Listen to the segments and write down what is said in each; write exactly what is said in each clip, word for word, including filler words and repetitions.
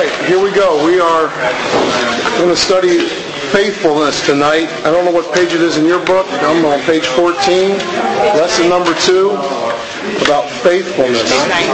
right, here we go. We are going to study faithfulness tonight. I don't know what page it is in your book. I'm on page fourteen, lesson number two, about faithfulness.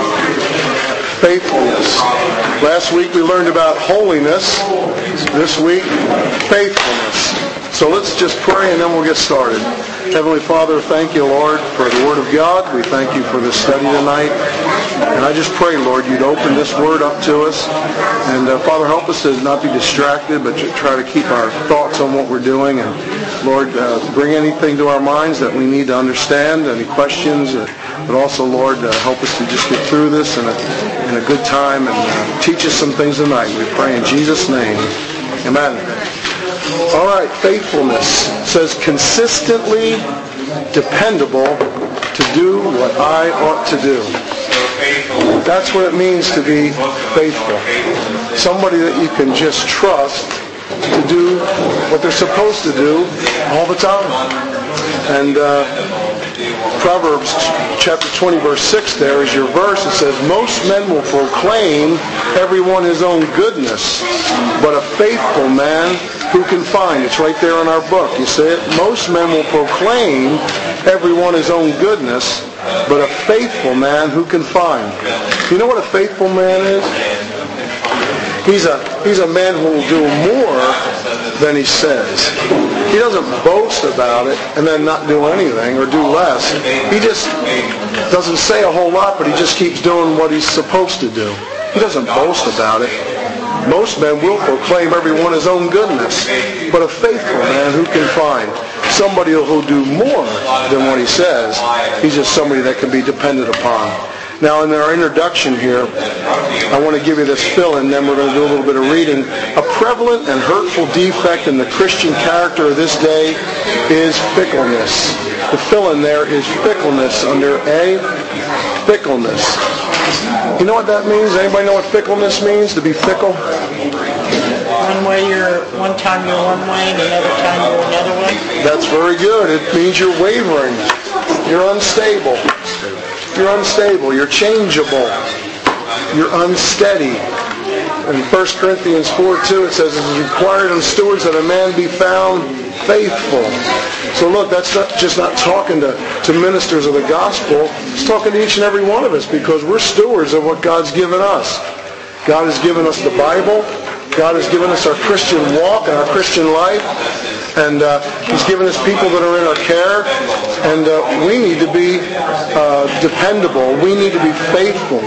Faithfulness. Last week we learned about holiness. This week, faithfulness. So let's just pray and then we'll get started. Heavenly Father, thank you, Lord, for the Word of God. We thank you for this study tonight. And I just pray, Lord, you'd open this Word up to us. And uh, Father, help us to not be distracted, but to try to keep our thoughts on what we're doing. And Lord, uh, bring anything to our minds that we need to understand, any questions. Uh, but also, Lord, uh, help us to just get through this in a, in a good time and uh, teach us some things tonight. We pray in Jesus' name. Amen. All right, faithfulness says consistently dependable to do what I ought to do. That's what it means to be faithful. Somebody that you can just trust to do what they're supposed to do all the time. And uh, Proverbs chapter twenty verse six there is your verse. It says, most men will proclaim everyone his own goodness, but a faithful man who can find? It's right there in our book. You see it? Most men will proclaim everyone his own goodness, but a faithful man who can find? You know what a faithful man is? He's a he's a man who will do more than he says. He doesn't boast about it and then not do anything or do less. He just doesn't say a whole lot, but he just keeps doing what he's supposed to do. He doesn't boast about it. Most men will proclaim everyone his own goodness, but a faithful man who can find? Somebody who'll do more than what he says. He's just somebody that can be depended upon. Now, in our introduction here, I want to give you this fill-in, then we're going to do a little bit of reading. A prevalent and hurtful defect in the Christian character of this day is fickleness. The fill-in there is fickleness under A, fickleness. You know what that means? Anybody know what fickleness means, to be fickle? One way you're, one time you're one way and another time you're another way? That's very good. It means you're wavering. You're unstable. You're unstable. You're changeable. You're unsteady. In First Corinthians four two it says, it is required of stewards that a man be found faithful. So look, that's not just not talking to, to ministers of the gospel. It's talking to each and every one of us, because we're stewards of what God's given us. God has given us the Bible. God has given us our Christian walk and our Christian life. And uh, He's given us people that are in our care. And uh, we need to be uh, dependable. We need to be faithful.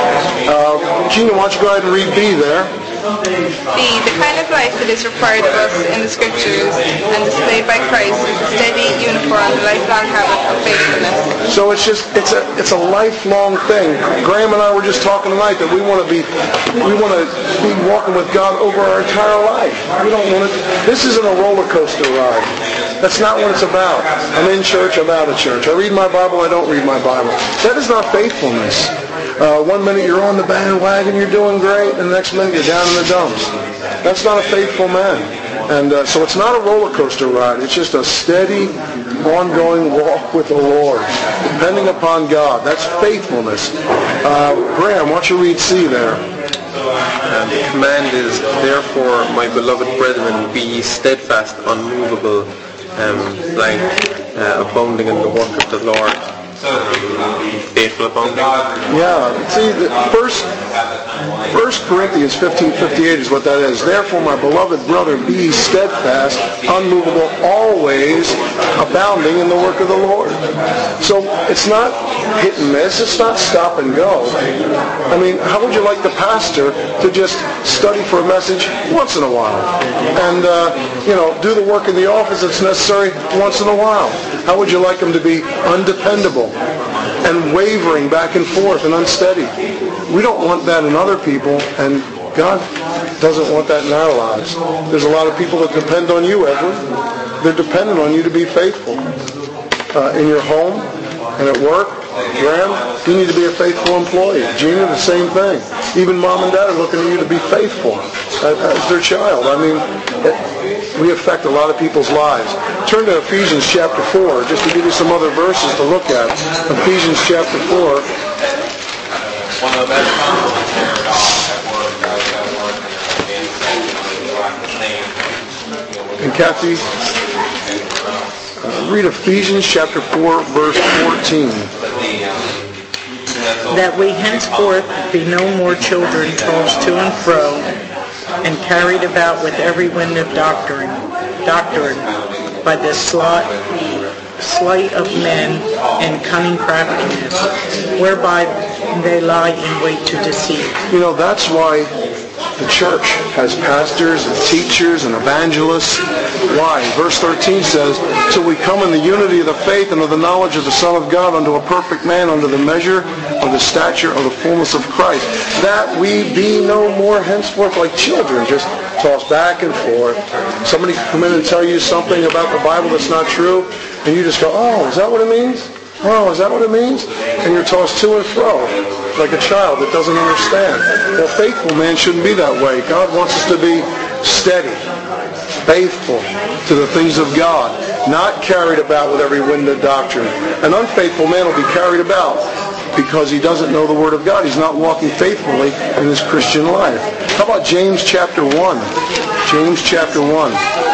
Uh, Gina, why don't you go ahead and read B there. B. The kind of life that is required of us in the Scriptures and displayed by Christ is a steady, uniform, lifelong habit of faithfulness. So it's just it's a it's a lifelong thing. Graham and I were just talking tonight that we want to be we want to be walking with God over our entire life. We don't want to. This isn't a roller coaster ride. That's not what it's about. I'm in church, I'm out of church. I read my Bible, I don't read my Bible. That is not faithfulness. Uh, one minute you're on the bandwagon, you're doing great, and the next minute you're down in the dumps. That's not a faithful man. And uh, so it's not a roller coaster ride. It's just a steady, ongoing walk with the Lord, depending upon God. That's faithfulness. Uh, Graham, why don't you read C there? And the command is, therefore, my beloved brethren, be ye steadfast, unmovable, um, blank, uh, abounding in the work of the Lord. Um, faithful abounding. Yeah, see, the first, First Corinthians fifteen fifty-eight is what that is. Therefore, my beloved brother, be steadfast, unmovable, always abounding in the work of the Lord. So it's not hit and miss. It's not stop and go. I mean, how would you like the pastor to just study for a message once in a while, and uh, you know, do the work in the office that's necessary once in a while? How would you like him to be undependable and wavering back and forth and unsteady? We don't want that in other people, and God doesn't want that in our lives. There's a lot of people that depend on you, Edward. They're dependent on you to be faithful. Uh, in your home and at work, Graham, you need to be a faithful employee. Gina, the same thing. Even mom and dad are looking at you to be faithful as their child. I mean, it, we affect a lot of people's lives. Turn to Ephesians chapter four, just to give you some other verses to look at. Ephesians chapter four. Kathy, uh, read Ephesians chapter four, verse fourteen. That we henceforth be no more children tossed to and fro, and carried about with every wind of doctrine, doctrine by the sleight, sleight of men and cunning craftiness, whereby they lie in wait to deceive. You know, that's why the church has pastors and teachers and evangelists. Why? Verse thirteen says, till we come in the unity of the faith and of the knowledge of the Son of God unto a perfect man, unto the measure of the stature of the fullness of Christ, that we be no more henceforth like children, just tossed back and forth. Somebody can come in and tell you something about the Bible that's not true, and you just go, oh, is that what it means? Oh, is that what it means? And you're tossed to and fro like a child that doesn't understand. Well, faithful man shouldn't be that way. God wants us to be steady, faithful to the things of God, not carried about with every wind of doctrine. An unfaithful man will be carried about because he doesn't know the Word of God. He's not walking faithfully in his Christian life. How about James chapter one? James chapter one.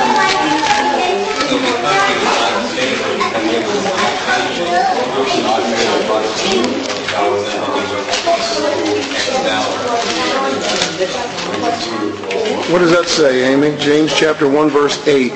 What does that say, Amy? James chapter one, verse eight.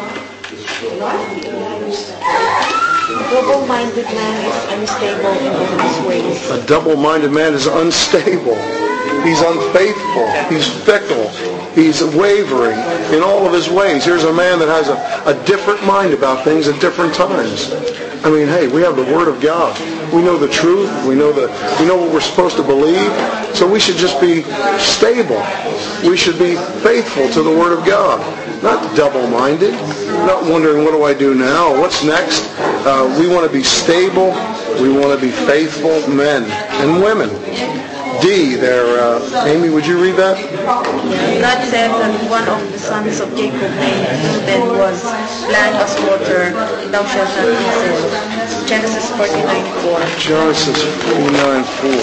A double-minded man is unstable in all his ways. A double-minded man is unstable. He's unfaithful. He's fickle. He's wavering in all of his ways. Here's a man that has a, a different mind about things at different times. I mean, hey, we have the Word of God. We know the truth. We know the we know what we're supposed to believe. So we should just be stable. We should be faithful to the Word of God. Not double-minded. Not wondering, what do I do now? What's next? Uh, we want to be stable. We want to be faithful men and women. D there. Uh, Amy, would you read that? God said that one of the sons of Jacob named Reuben was land as water, thou shalt not eat. Genesis forty-nine four. Genesis forty-nine four.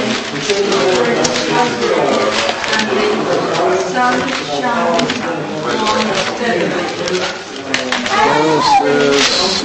Genesis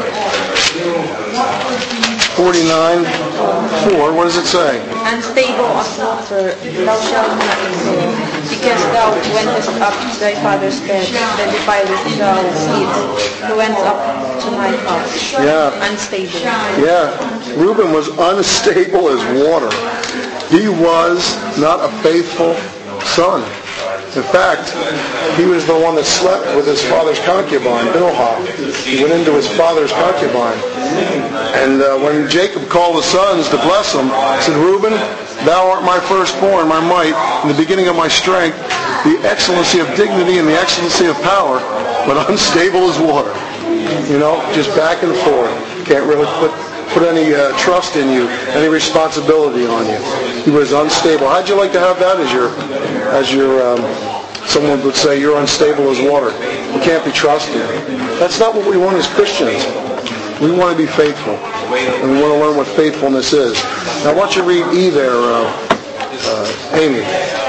forty-nine four. What does it say? Unstable as water, thou shalt not eat, because thou wentest up to thy father's bed, then defilest thou it. He went up to my house. Yeah. Unstable. Yeah. Reuben was unstable as water. He was not a faithful son. In fact, he was the one that slept with his father's concubine, Bilhah. He went into his father's concubine. And uh, when Jacob called the sons to bless them, he said, Reuben, thou art my firstborn, my might, and the beginning of my strength, the excellency of dignity and the excellency of power, but unstable as water. You know, just back and forth. Can't really put put any uh, trust in you, any responsibility on you. He was unstable. How'd you like to have that as your, as your, um, someone would say, you're unstable as water. You can't be trusted. That's not what we want as Christians. We want to be faithful, and we want to learn what faithfulness is. Now, why don't you read E there, uh, uh, Amy?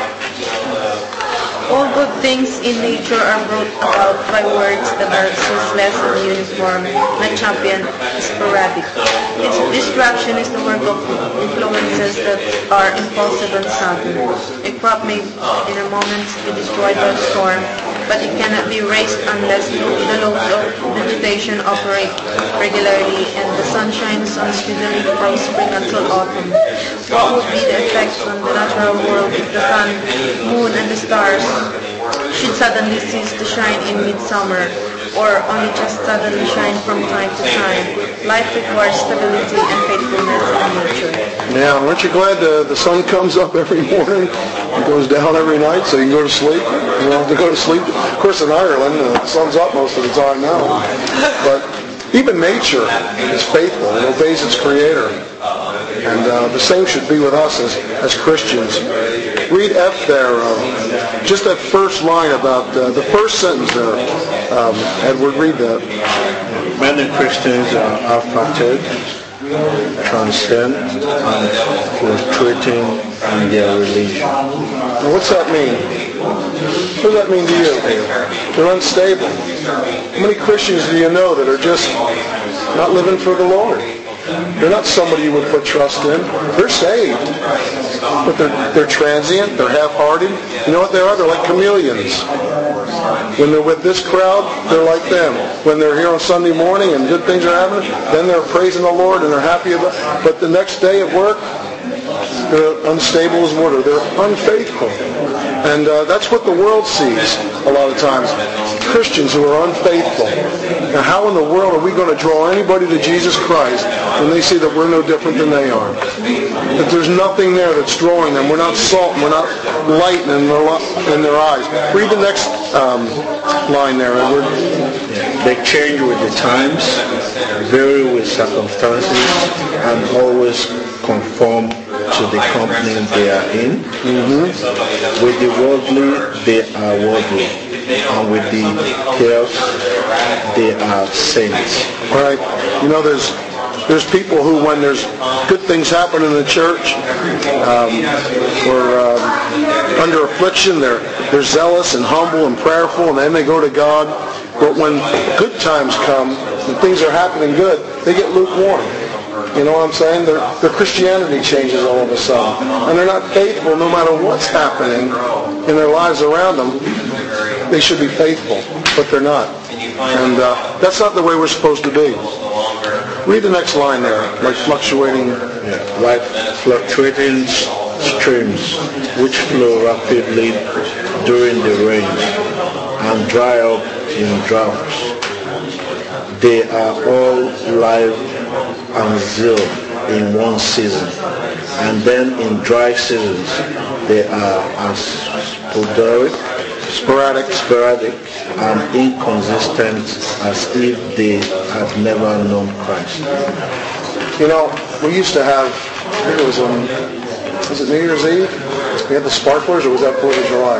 All good things in nature are brought about by words that are ceaseless and uniform, not champion, sporadic. Its destruction is the work of influences that are impulsive and sudden. A crop may in a moment be destroyed by the storm, but it cannot be raised unless the loads of vegetation operate regularly and the sun shines unspeedily from spring until autumn. What would be the effect on the natural world if the sun, moon, and the stars should suddenly cease to shine in midsummer, or only just suddenly shine from time to time? Life requires stability and faithfulness in nature. Yeah, aren't you glad the, the sun comes up every morning and goes down every night so you can go to sleep? You don't have to go to sleep. Of course, in Ireland, the sun's up most of the time now. But even nature is faithful. It obeys its creator. And uh, the same should be with us as, as Christians. Read F there, uh, just that first line about, uh, the first sentence there. Um, Edward, read that. Many Christians are affected, transcend, and fluctuating and their religion. Now, what's that mean? What does that mean to you? They're unstable. How many Christians do you know that are just not living for the Lord? They're not somebody you would put trust in. They're saved. But they're, they're transient. They're half-hearted. You know what they are? They're like chameleons. When they're with this crowd, they're like them. When they're here on Sunday morning and good things are happening, then they're praising the Lord and they're happy about it. But the next day at work, they're unstable as water. They're unfaithful. And uh, that's what the world sees a lot of times. Christians who are unfaithful. Now, how in the world are we going to draw anybody to Jesus Christ when they see that we're no different than they are? That there's nothing there that's drawing them. We're not salt. We're not light in their, in their eyes. Read the next um, line there, Edward. They change with the times, vary with circumstances, and always conform to the company they are in. Mm-hmm. With the worldly, they are worldly. And with the chaos, they are saints. All right. You know, there's there's people who, when there's good things happen in the church, um, or um, under affliction, they're they're zealous and humble and prayerful, and then they go to God. But when good times come and things are happening good, they get lukewarm. You know what I'm saying? Their, their Christianity changes all of a sudden. And they're not faithful no matter what's happening in their lives around them. They should be faithful, but they're not. And uh, that's not the way we're supposed to be. Read the next line there, like fluctuating. Yeah, like fluctuating streams which flow rapidly during the rains and dry up in droughts. They are all live and zeal in one season, and then in dry seasons they are as sporadic, sporadic, sporadic and inconsistent as if they had never known Christ. You know, we used to have, I think it was on, was it New Year's Eve? We had the sparklers, or was that fourth of July?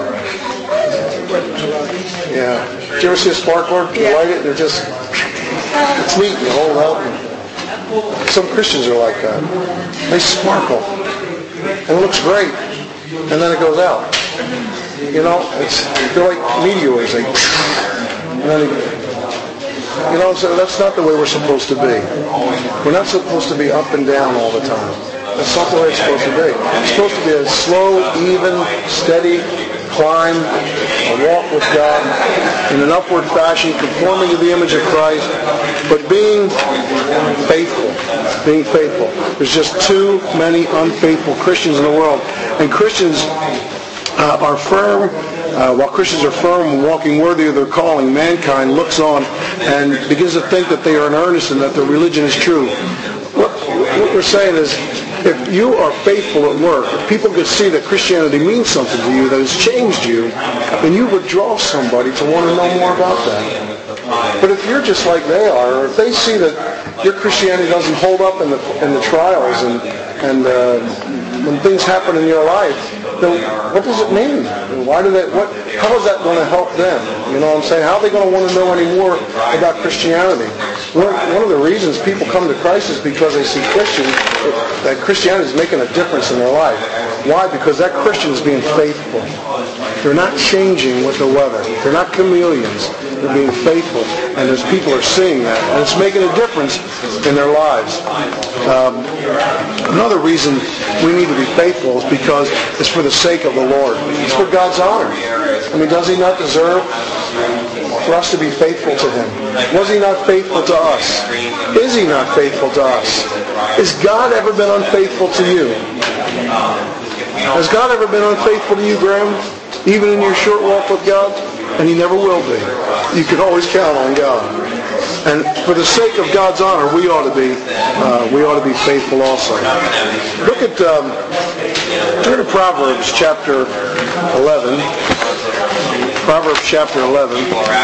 Yeah. Did you ever see a sparkler? You Yeah. light it and they're just, it's neat, you hold it out. Some Christians are like that. They sparkle. And it looks great. And then it goes out. You know, it's they're like meteors. They, and then they, you know, so that's not the way we're supposed to be. We're not supposed to be up and down all the time. That's not the way it's supposed to be. It's supposed to be a slow, even, steady climb, a walk with God in an upward fashion, conforming to the image of Christ, but being faithful. Being faithful. There's just too many unfaithful Christians in the world. And Christians uh, are firm, uh, while Christians are firm and walking worthy of their calling, mankind looks on and begins to think that they are in earnest and that their religion is true. What, what we're saying is, if you are faithful at work, if people could see that Christianity means something to you, that has changed you, then you would draw somebody to want to know more about that. But if you're just like they are, or if they see that your Christianity doesn't hold up in the in the trials and and uh, when things happen in your life, then what does it mean? Why do they? What? How is that going to help them? You know what I'm saying? How are they going to want to know any more about Christianity? One, one of the reasons people come to Christ is because they see Christians, that Christianity is making a difference in their life. Why? Because that Christian is being faithful. They're not changing with the weather. They're not chameleons. They're being faithful. And as people are seeing that, and it's making a difference in their lives. Um, another reason we need to be faithful is because it's for the sake of the Lord. It's for God's honor. I mean, does He not deserve for us to be faithful to Him? Was He not faithful to us? Is He not faithful to us? Has God ever been unfaithful to you? Has God ever been unfaithful to you, Graham? Even in your short walk with God? And He never will be. You can always count on God. And for the sake of God's honor, we ought to be uh, we ought to be faithful also. Look at um, turn to Proverbs chapter eleven. Proverbs chapter eleven.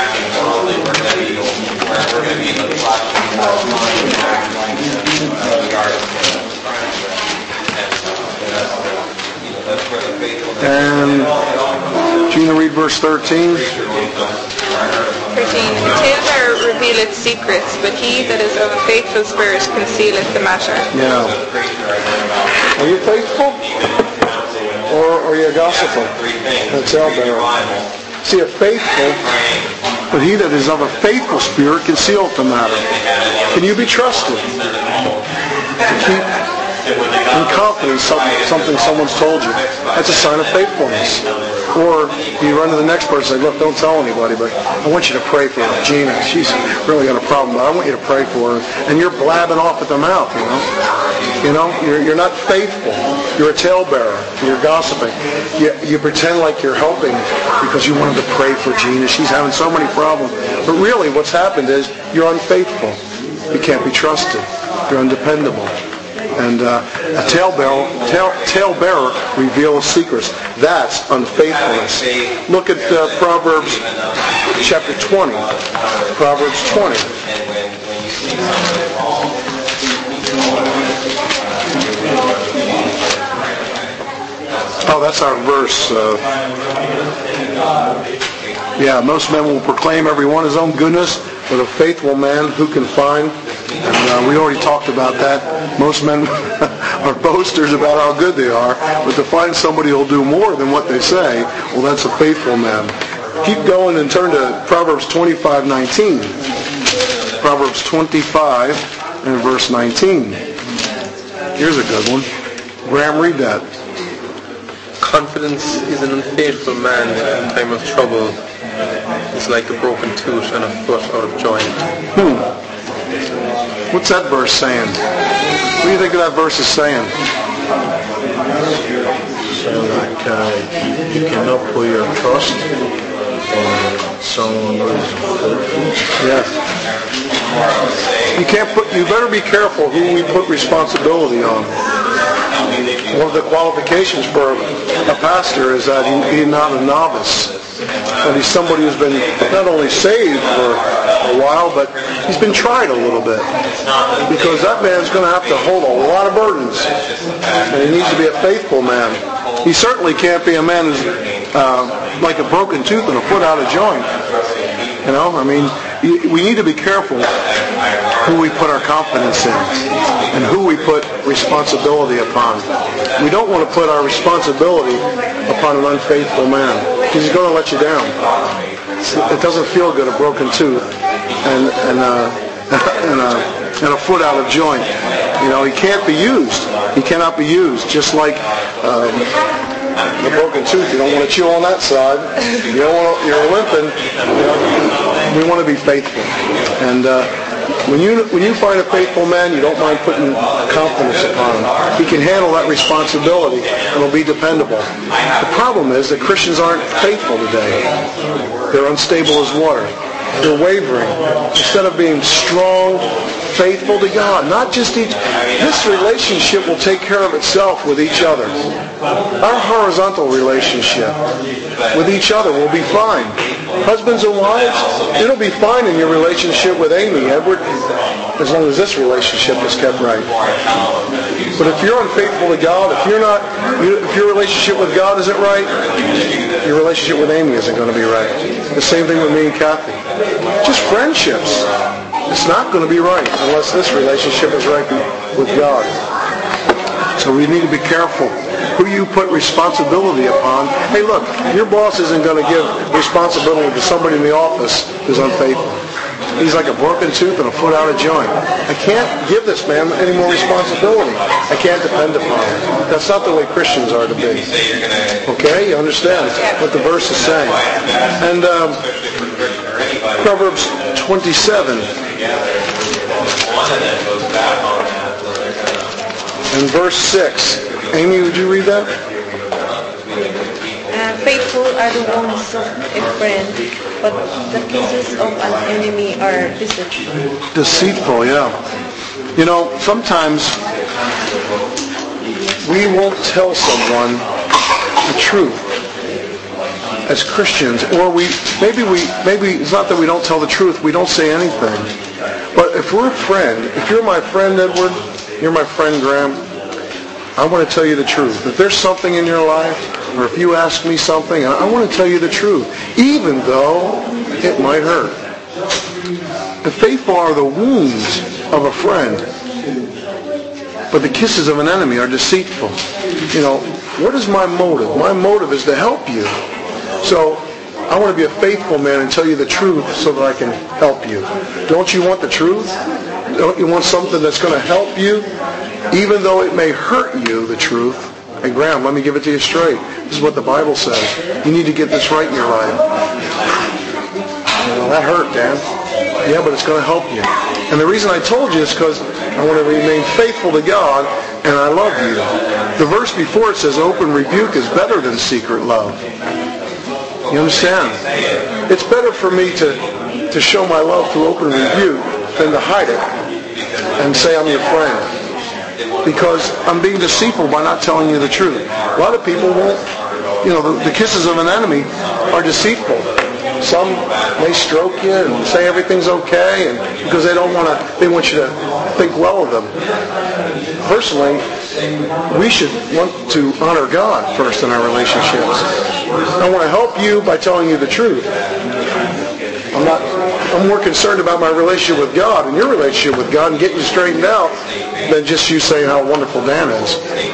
And Gina, read verse thirteen. thirteen. The talebearer revealeth secrets, but he that is of a faithful spirit concealeth the matter. Yeah. Are you faithful? or are you a gossiper? A talebearer. See, a faithful, but he that is of a faithful spirit concealeth the matter. Can you be trusted to keep in confidence something, something someone's told you? That's a sign of faithfulness. Or you run to the next person and say, look, don't tell anybody, but I want you to pray for Gina. She's really got a problem, but I want you to pray for her. And you're blabbing off at the mouth, you know. You know, you're, you're not faithful. You're a talebearer. You're gossiping. You, you pretend like you're helping because you wanted to pray for Gina. She's having so many problems. But really what's happened is you're unfaithful. You can't be trusted. You're undependable. And uh, a talebearer, tale, talebearer reveals secrets. That's unfaithfulness. Look at uh, Proverbs chapter twenty. Proverbs twenty. Oh, that's our verse. Uh, yeah, most men will proclaim every one his own goodness, but a faithful man who can find? And uh, we already talked about that. Most men are boasters about how good they are, but to find somebody who'll do more than what they say, well, that's a faithful man. Keep going and turn to Proverbs twenty-five nineteen. Proverbs twenty-five and verse nineteen. Here's a good one. Graham, read that. Confidence is an unfaithful man in time of trouble. It's like a broken tooth and a foot out of joint. Hmm. What's that verse saying? What do you think of that verse is saying? So like uh, you cannot put your trust on someone who is unfaithful. Yes. You can't put. You better be careful who we put responsibility on. One of the qualifications for a pastor is that he, he's not a novice, but he's somebody who's been not only saved for a while, but he's been tried a little bit, because that man's going to have to hold a lot of burdens, and he needs to be a faithful man. He certainly can't be a man who's uh, like a broken tooth and a foot out of joint. You know, I mean, we need to be careful who we put our confidence in and who we put responsibility upon. We don't want to put our responsibility upon an unfaithful man, because he's going to let you down. It doesn't feel good, a broken tooth and and, uh, and, uh, and a foot out of joint. You know, he can't be used. He cannot be used. Just like um, a broken tooth, you don't want to chew on that side. You don't want to, you're limping. You know, we want to be faithful. And uh, when you when you find a faithful man, you don't mind putting confidence upon him. He can handle that responsibility and will be dependable. The problem is that Christians aren't faithful today. They're unstable as water. They're wavering. Instead of being strong, faithful to God, not just each. This relationship will take care of itself with each other. Our horizontal relationship with each other will be fine. Husbands and wives, it'll be fine in your relationship with Amy, Edward, as long as this relationship is kept right. But if you're unfaithful to God, if you're not, if your relationship with God isn't right, your relationship with Amy isn't going to be right. The same thing with me and Kathy. Just friendships. It's not going to be right unless this relationship is right with God. So we need to be careful who you put responsibility upon. Hey, look, your boss isn't going to give responsibility to somebody in the office who's unfaithful. He's like a broken tooth and a foot out of joint. I can't give this man any more responsibility. I can't depend upon him. That's not the way Christians are to be. Okay? You understand what the verse is saying. And um, Proverbs twenty-seven and verse six. Amy, would you read that? Uh, faithful are the wounds of a friend, but the kisses of an enemy are deceitful. Deceitful, yeah. You know, sometimes we won't tell someone the truth as Christians, or we maybe we maybe it's not that we don't tell the truth, we don't say anything. But if we're a friend, if you're my friend, Edward, you're my friend, Graham, I want to tell you the truth. If there's something in your life, or if you ask me something, I want to tell you the truth, even though it might hurt. The faithful are the wounds of a friend, but the kisses of an enemy are deceitful. You know, what is my motive? My motive is to help you. So I want to be a faithful man and tell you the truth so that I can help you. Don't you want the truth? Don't you want something that's going to help you? Even though it may hurt you, the truth. Hey, Graham, let me give it to you straight. This is what the Bible says. You need to get this right in your life. You know, that hurt, Dan. Yeah, but it's going to help you. And the reason I told you is because I want to remain faithful to God and I love you. The verse before it says open rebuke is better than secret love. You understand? It's better for me to, to show my love through open rebuke than to hide it and say I'm your friend. Because I'm being deceitful by not telling you the truth. A lot of people won't, you know, the, the kisses of an enemy are deceitful. Some may stroke you and say everything's okay, and because they don't want to, they want you to think well of them. Personally, we should want to honor God first in our relationships. I want to help you by telling you the truth. I'm not. I'm more concerned about my relationship with God and your relationship with God and getting you straightened out than just you saying how wonderful Dan is.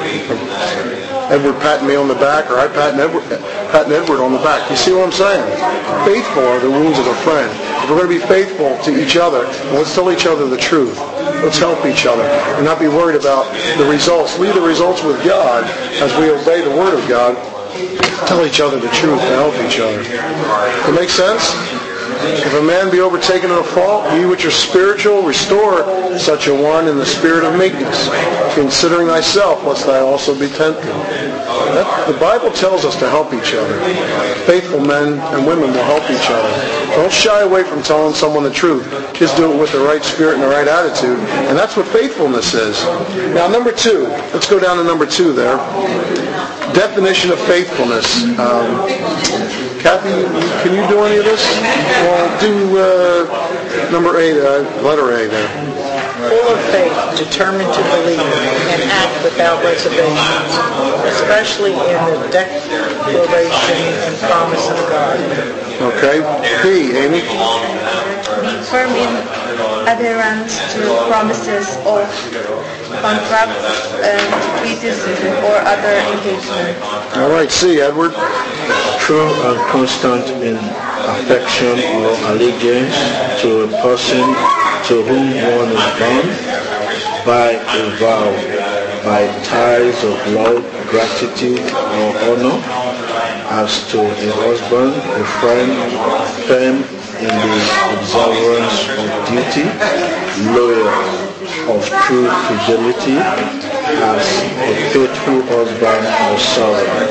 Edward patting me on the back, or I patting Edward, patting Edward on the back. You see what I'm saying? Faithful are the wounds of a friend. If we're going to be faithful to each other, let's tell each other the truth. Let's help each other and not be worried about the results. Leave the results with God as we obey the Word of God. Tell each other the truth to help each other. Does it make sense? If a man be overtaken in a fault, ye which are spiritual, restore such a one in the spirit of meekness, considering thyself, lest thou also be tempted. That, the Bible tells us to help each other. Faithful men and women will help each other. Don't shy away from telling someone the truth. Just do it with the right spirit and the right attitude. And that's what faithfulness is. Now, number two. Let's go down to number two there. Definition of faithfulness. Um, Kathy, can you do any of this? Well, do uh, number eight, uh, letter A there. Full of faith, determined to believe, and act without reservations, especially in the declaration and promise of God. Okay. P, Amy. Be firm in adherence to promises of contracts and treaties or other engagements. All right. C, Edward. True and constant in affection or allegiance to a person to whom one is bound by a vow, by ties of love, gratitude, or honor, as to a husband, a friend, firm in the observance of duty, loyal, of true fidelity, as a faithful husband or servant.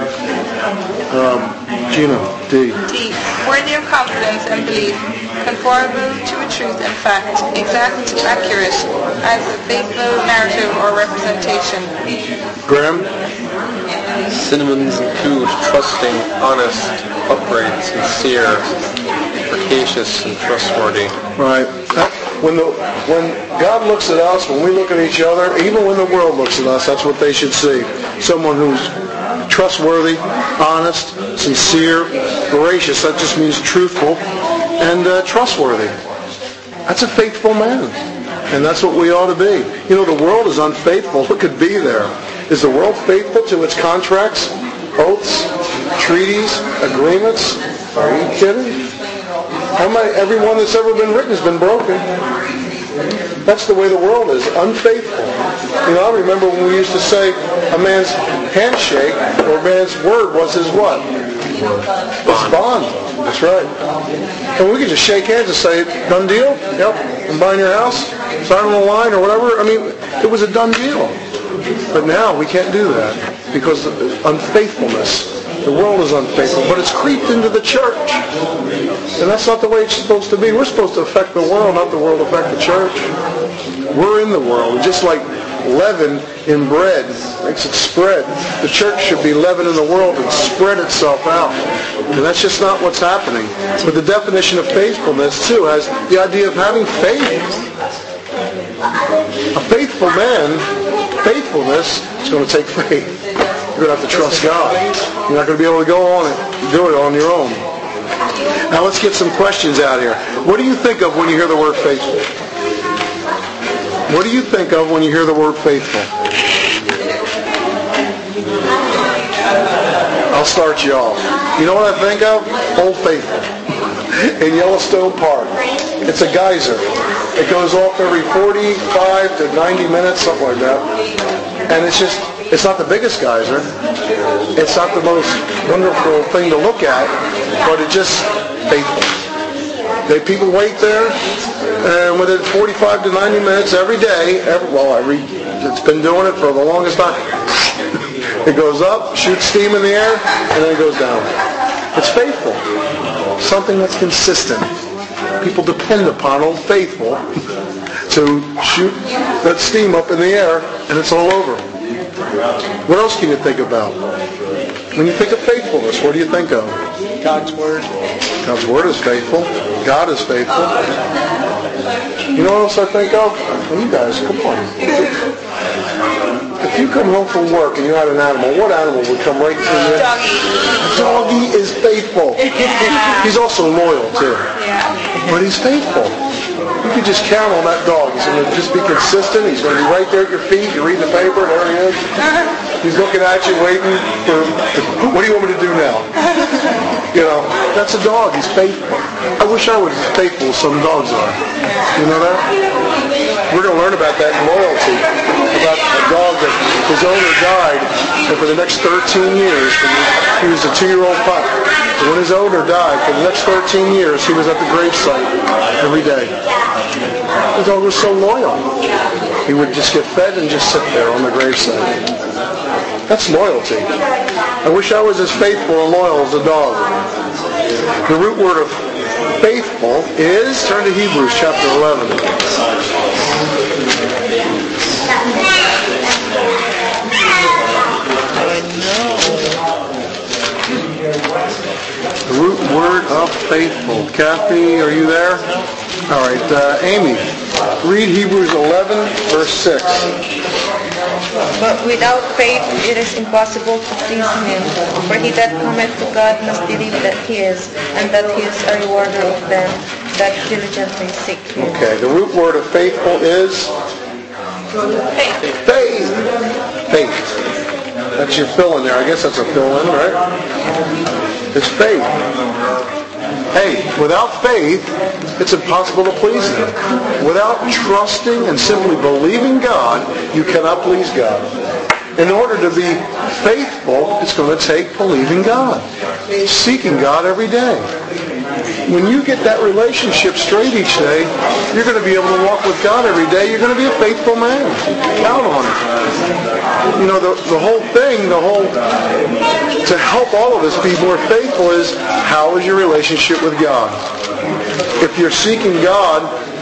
Um, Gina, D. D. Worthy of confidence and belief, conformable to a truth and fact, exact, accurate, as a faithful narrative or representation. Graham? Synonyms include trusting, honest, upright, sincere, efficacious, and trustworthy. Right. When the when God looks at us, when we look at each other, even when the world looks at us, that's what they should see. Someone who's trustworthy, honest, sincere, gracious. That just means truthful and uh, trustworthy. That's a faithful man. And that's what we ought to be. You know, the world is unfaithful. Look at B there. Is the world faithful to its contracts, oaths, treaties, agreements? Are you kidding? How many, every one that's ever been written has been broken. That's the way the world is, unfaithful. You know, I remember when we used to say a man's handshake or a man's word was his what? His bond. That's right. And we could just shake hands and say, done deal? Yep. I'm buying your house. Sign on the line or whatever. I mean, it was a done deal. But now we can't do that because of unfaithfulness. The world is unfaithful, but it's creeped into the church. And that's not the way it's supposed to be. We're supposed to affect the world, not the world affect the church. We're in the world. Just like leaven in bread makes it spread. The church should be leaven in the world and spread itself out. And that's just not what's happening. But the definition of faithfulness, too, has the idea of having faith. A faithful man, faithfulness is going to take faith. You're going to have to trust God. You're not going to be able to go on and do it on your own. Now let's get some questions out here. What do you think of when you hear the word faithful? What do you think of when you hear the word faithful? I'll start you off. You know what I think of? Old Faithful in Yellowstone Park. It's a geyser. It goes off every forty-five to ninety minutes, something like that. And it's just, it's not the biggest geyser. It's not the most wonderful thing to look at, but it's just faithful. They, people wait there, and within forty-five to ninety minutes every day, every, well, every, it's been doing it for the longest time. It goes up, shoots steam in the air, and then it goes down. It's faithful. Something that's consistent. People depend upon Old Faithful to shoot that steam up in the air, and it's all over. What else can you think about? When you think of faithfulness, what do you think of? God's Word. God's Word is faithful. God is faithful. You know what else I think of? Well, you guys, come on. If you come home from work and you had an animal, what animal would come right to you? Doggy. Doggy is faithful. He's also loyal, too. Yeah. But he's faithful. You could just count on that dog. He's going to just be consistent. He's going to be right there at your feet. You read the paper, and there he is. He's looking at you, waiting for, what do you want me to do now? You know, that's a dog. He's faithful. I wish I was as faithful as some dogs are. You know that? We're going to learn about that in loyalty. About a dog that his owner died, and for the next thirteen years, he was a two-year-old pup. And when his owner died, for the next thirteen years, he was at the gravesite every day. The dog was so loyal. He would just get fed and just sit there on the gravesite. That's loyalty. I wish I was as faithful and loyal as a dog. The root word of faithful is, turn to Hebrews chapter eleven. The root word of faithful. Kathy, are you there? All right, uh, Amy, read Hebrews eleven, verse six. But without faith it is impossible to please him. For he that cometh to God must believe that he is, and that he is a rewarder of them that diligently seek him. Okay, the root word of faithful is? Faith. Faith. Faith. That's your fill in there. I guess that's a fill in, right? It's faith. Hey, without faith, it's impossible to please Him. Without trusting and simply believing God, you cannot please God. In order to be faithful, it's going to take believing God. Seeking God every day. When you get that relationship straight each day, you're going to be able to walk with God every day. You're going to be a faithful man. Count on it. You know, the, the whole thing, the whole, to help all of us be more faithful is, how is your relationship with God? If you're seeking God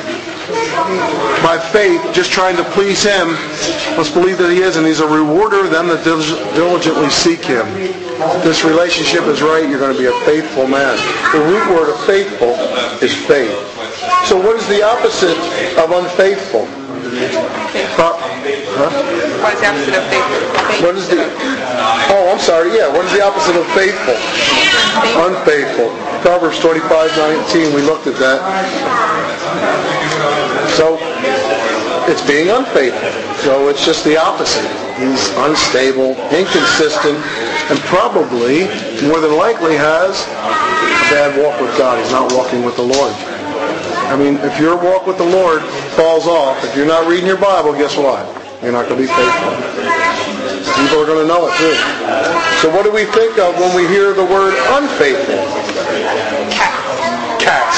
by faith, just trying to please Him, let's believe that He is, and He's a rewarder of them that diligently seek Him. If this relationship is right, you're going to be a faithful man. The root word of faithful is faith. So what is the opposite of unfaithful? Uh, huh? What is the opposite of faithful? What is the... Oh, I'm sorry, yeah. What is the opposite of faithful? Unfaithful. Proverbs twenty-five nineteen, we looked at that. So, it's being unfaithful. So it's just the opposite. He's unstable, inconsistent, and probably, more than likely, has a bad walk with God. He's not walking with the Lord. I mean, if your walk with the Lord falls off, if you're not reading your Bible, guess what? You're not going to be faithful. People are going to know it too. So what do we think of when we hear the word unfaithful? Cats.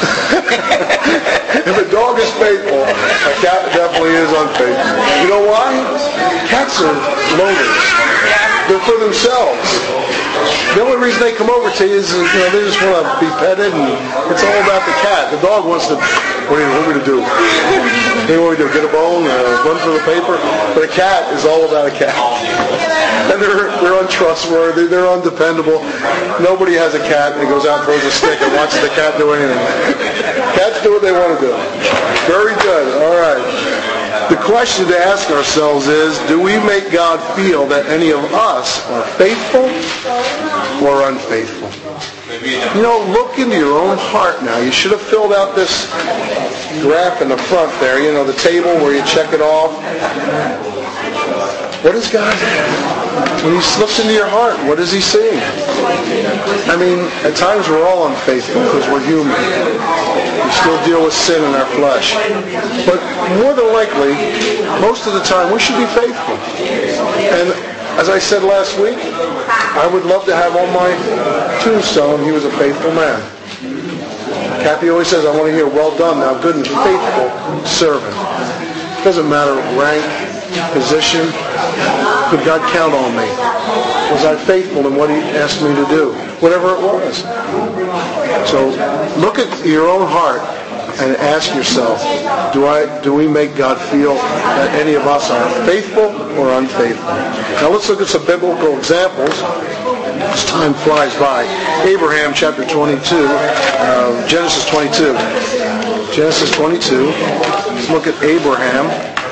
If a dog is faithful, a cat definitely is unfaithful. You know why? Cats are loners. They're for themselves. The only reason they come over to you is, you know, they just want to be petted, and it's all about the cat. The dog wants to, what do you want me to do? What do you want me to do? Get a bone, uh, run for the paper? But a cat is all about a cat. And they're they're untrustworthy, they're undependable. Nobody has a cat and goes out and throws a stick and watches the cat do anything. Cats do what they want to do. Very good. All right. The question to ask ourselves is, do we make God feel that any of us are faithful or unfaithful? You know, look into your own heart now. You should have filled out this graph in the front there, you know, the table where you check it off. What is God? When He looks into your heart, what is He seeing? I mean, at times we're all unfaithful because we're human. We still deal with sin in our flesh. But more than likely, most of the time, we should be faithful. And as I said last week, I would love to have on my tombstone, he was a faithful man. Kathy always says, I want to hear, well done, thou good and faithful servant. Doesn't matter rank, position. Could God count on me? Was I faithful in what He asked me to do? Whatever it was. So look at your own heart and ask yourself, do I do we make God feel that any of us are faithful or unfaithful? Now let's look at some biblical examples. As time flies by. Abraham chapter twenty-two, uh, Genesis twenty-two. Genesis twenty-two. Let's look at Abraham.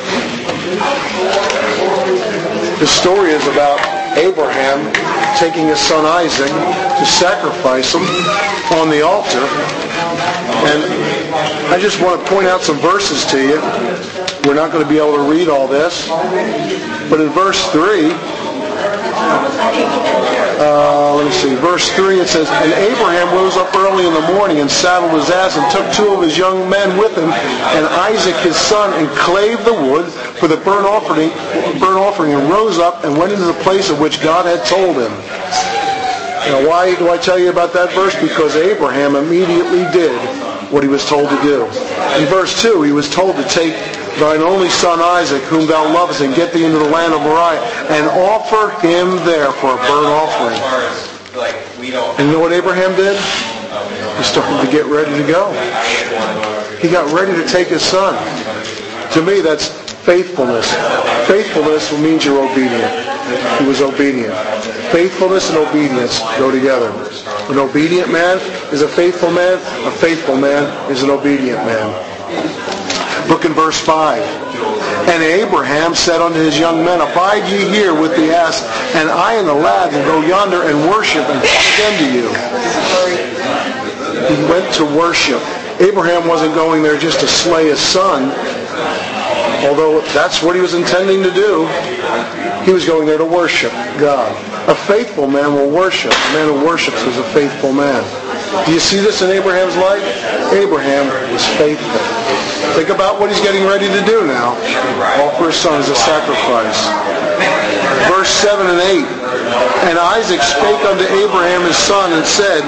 The story is about Abraham taking his son Isaac to sacrifice him on the altar. And I just want to point out some verses to you. We're not going to be able to read all this. But in verse three, uh, let me see, verse three, it says, And Abraham rose up early in the morning and saddled his ass and took two of his young men with him and Isaac his son and clave the wood for the burnt offering, burnt offering and rose up and went into the place of which God had told him. Now why do I tell you about that verse? Because Abraham immediately did what he was told to do. In verse two, he was told to take thine only son Isaac, whom thou lovest, and get thee into the land of Moriah, and offer him there for a burnt offering. And you know what Abraham did? He started to get ready to go. He got ready to take his son. To me, that's faithfulness. Faithfulness means you're obedient. He was obedient. Faithfulness and obedience go together. An obedient man is a faithful man. A faithful man is an obedient man. Look in verse five. And Abraham said unto his young men, Abide ye here with the ass, and I and the lad will go yonder and worship and come to you. He went to worship. Abraham wasn't going there just to slay his son, although that's what he was intending to do. He was going there to worship God. A faithful man will worship. A man who worships is a faithful man. Do you see this in Abraham's life? Abraham was faithful. Think about what he's getting ready to do now. Offer his son as a sacrifice. Verse seven and eight. And Isaac spake unto Abraham his son and said,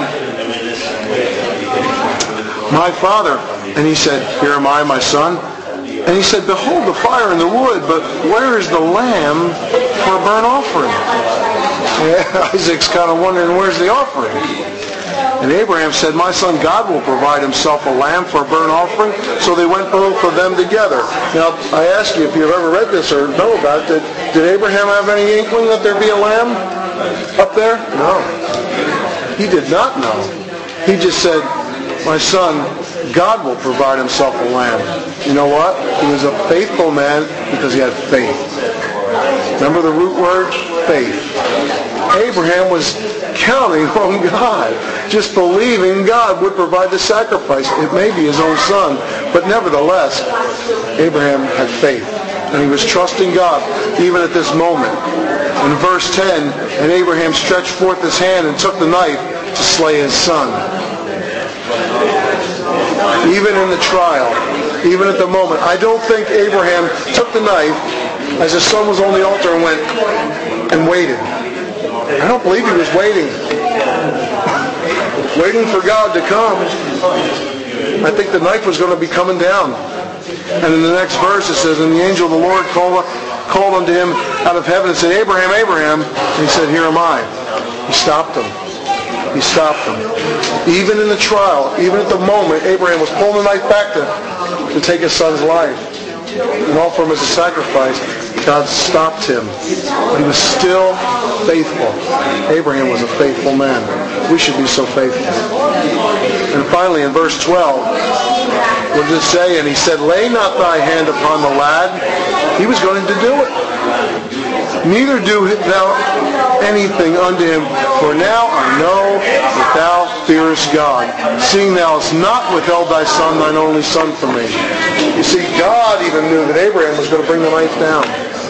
My father. And he said, Here am I, my son. And he said, Behold the fire and the wood, but where is the lamb for a burnt offering? Yeah, Isaac's kind of wondering, where's the offering? And Abraham said, My son, God will provide himself a lamb for a burnt offering. So they went both of them together. Now, I ask you if you've ever read this or know about it, did, did Abraham have any inkling that there'd be a lamb up there? No. He did not know. He just said, My son, God will provide himself a lamb. You know what? He was a faithful man because he had faith. Remember the root word? Faith. Abraham was counting on God, just believing God would provide the sacrifice. It may be his own son, but nevertheless, Abraham had faith, and he was trusting God even at this moment. In verse ten, and Abraham stretched forth his hand and took the knife to slay his son. Even in the trial, even at the moment, I don't think Abraham took the knife as his son was on the altar and went and waited. I don't believe he was waiting. Waiting for God to come. I think the knife was going to be coming down. And in the next verse it says, And the angel of the Lord called, called unto him out of heaven and said, Abraham, Abraham. And he said, Here am I. He stopped him. He stopped him. Even in the trial, even at the moment, Abraham was pulling the knife back to, to take his son's life and offer him as a sacrifice. God stopped him. But he was still faithful. Abraham was a faithful man. We should be so faithful. And finally, in verse twelve, what does it say? And he said, Lay not thy hand upon the lad. He was going to do it. Neither do thou anything unto him, for now I know that thou fearest God, seeing thou hast not withheld thy son, thine only son, from me. You see, God even knew that Abraham was going to bring the knife down.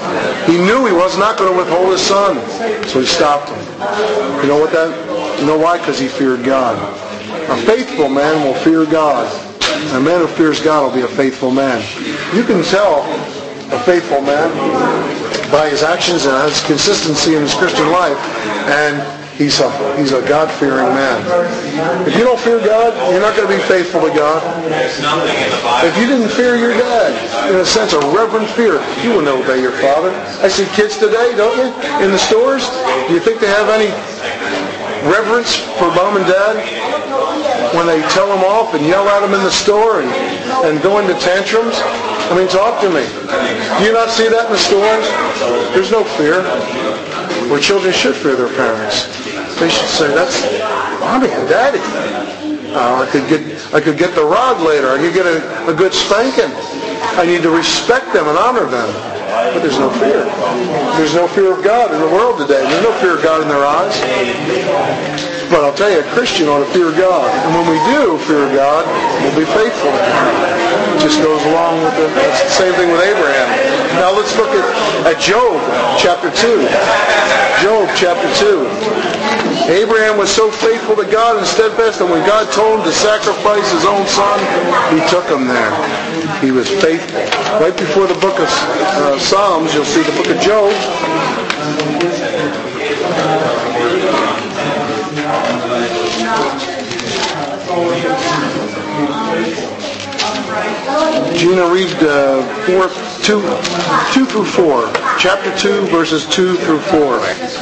He knew he was not going to withhold his son, so he stopped him. You know what that? You know why? Because he feared God. A faithful man will fear God. A man who fears God will be a faithful man. You can tell a faithful man by his actions and his consistency in his Christian life, and he's a, he's a God-fearing man. If you don't fear God, you're not going to be faithful to God. If you didn't fear your dad, in a sense, a reverent fear, you wouldn't obey your father. I see kids today, don't you, in the stores? Do you think they have any reverence for mom and dad when they tell them off and yell at them in the store and, and go into tantrums? I mean, talk to me. Do you not see that in the stores? There's no fear. Where children should fear their parents. They should say, "That's mommy and daddy. Uh, I could get, I could get the rod later. I could get a, a good spanking. I need to respect them and honor them." But there's no fear. There's no fear of God in the world today. There's no fear of God in their eyes. But I'll tell you, a Christian ought to fear God. And when we do fear God, we'll be faithful to Him. It just goes along with it. That's the same thing with Abraham. Now let's look at, at Job, chapter two. Job, chapter two. Abraham was so faithful to God and steadfast, and when God told him to sacrifice his own son, he took him there. He was faithful. Right before the book of uh, Psalms, you'll see the book of Job. Gina, read uh, four, two, two through four. Chapter two, verses two through four.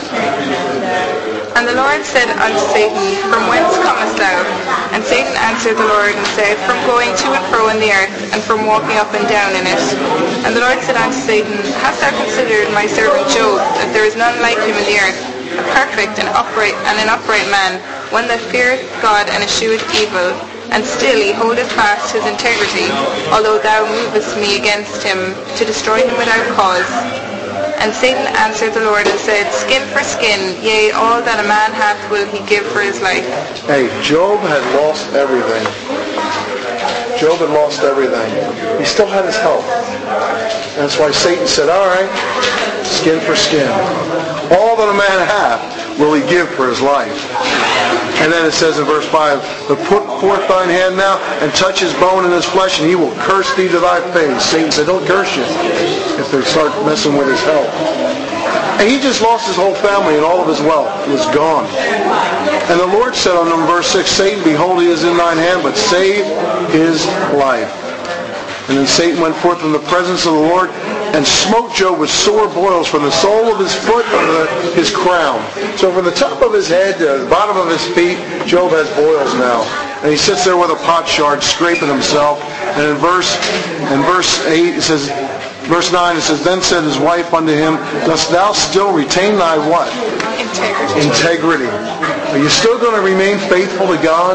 And the Lord said unto Satan, From whence comest thou? And Satan answered the Lord and said, From going to and fro in the earth, and from walking up and down in it. And the Lord said unto Satan, Hast thou considered my servant Job, that there is none like him in the earth, a perfect and upright and an upright man, one that feareth God and escheweth evil, and still he holdeth fast his integrity, although thou movest me against him to destroy him without cause. And Satan answered the Lord and said, Skin for skin, yea, all that a man hath will he give for his life. Hey, Job had lost everything. Job had lost everything. He still had his health. And that's why Satan said, all right, skin for skin. All that a man hath will he give for his life. And then it says in verse five, But put forth thine hand now, and touch his bone and his flesh, and he will curse thee to thy face. Satan said, don't curse you if they start messing with his health. And he just lost his whole family and all of his wealth. It was gone. And the Lord said unto him, verse six, Satan, behold, he is in thine hand, but save his life. And then Satan went forth from the presence of the Lord and smote Job with sore boils from the sole of his foot unto his crown. So from the top of his head to the bottom of his feet, Job has boils now. And he sits there with a potsherd scraping himself. And in verse in verse eight, it says, verse nine, it says, Then said his wife unto him, Dost thou still retain thy what? Integrity. Integrity. Are you still going to remain faithful to God?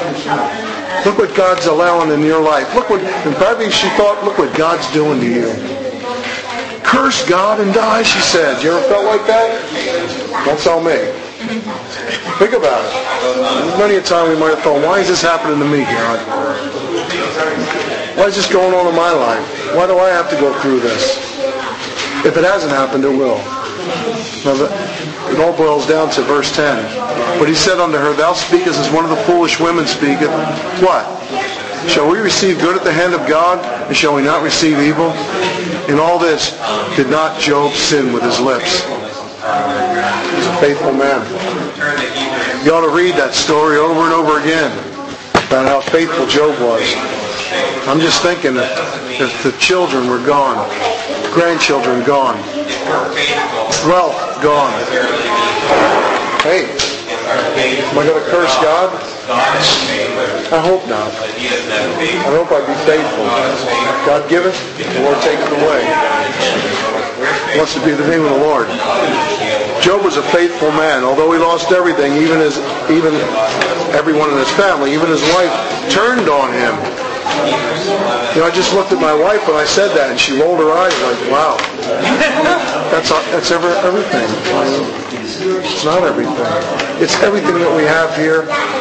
Look what God's allowing in your life. Look what, and probably she thought, look what God's doing to you. Curse God and die, she said. You ever felt like that? Don't tell me. Think about it. Many a time we might have thought, why is this happening to me, God? Why is this going on in my life? Why do I have to go through this? If it hasn't happened, it will. Now, it all boils down to verse ten. But he said unto her, Thou speakest as one of the foolish women speaketh. What? Shall we receive good at the hand of God, and shall we not receive evil? In all this, did not Job sin with his lips? He's a faithful man. You ought to read that story over and over again about how faithful Job was. I'm just thinking that if the children were gone, grandchildren gone, wealth gone. Hey, am I going to curse God? I hope not. I hope I'd be faithful. God giveth, the Lord taketh away. Blessed be the name of the Lord. Job was a faithful man. Although he lost everything, even his, even everyone in his family, even his wife turned on him. You know, I just looked at my wife when I said that, and she rolled her eyes like, wow, that's that's ever, everything. It's not everything. It's everything that we have here.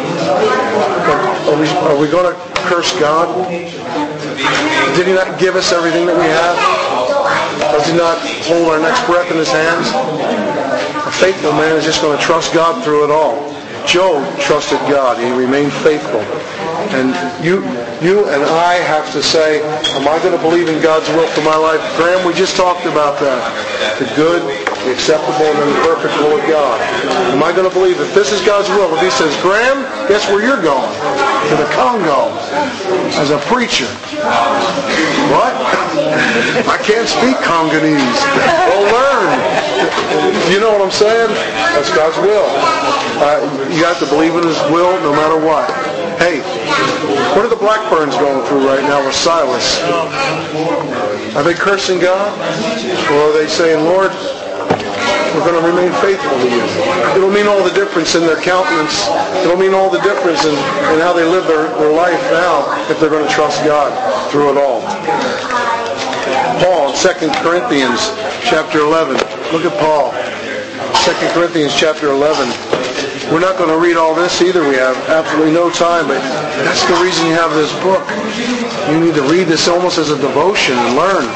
Are we, are we going to curse God? Did He not give us everything that we have? Does He not hold our next breath in his hands? A faithful man is just going to trust God through it all. Job trusted God. He remained faithful. And you you and I have to say, am I going to believe in God's will for my life? Graham, we just talked about that. The good, the acceptable, and the perfect will of God. Am I going to believe if this is God's will? If he says, Graham, guess where you're going? To the Congo as a preacher. What? I can't speak Congolese. Well, learn. You know what I'm saying? That's God's will. Uh, you have to believe in his will no matter what. Hey, what are the Blackburns going through right now with Silas? Are they cursing God? Or are they saying, Lord, we're going to remain faithful to you? It'll mean all the difference in their countenance. It'll mean all the difference in, in how they live their, their life now if they're going to trust God through it all. Paul in Second Corinthians chapter eleven. Look at Paul. Second Corinthians chapter eleven. We're not going to read all this either. We have absolutely no time, but that's the reason you have this book. You need to read this almost as a devotion and learn.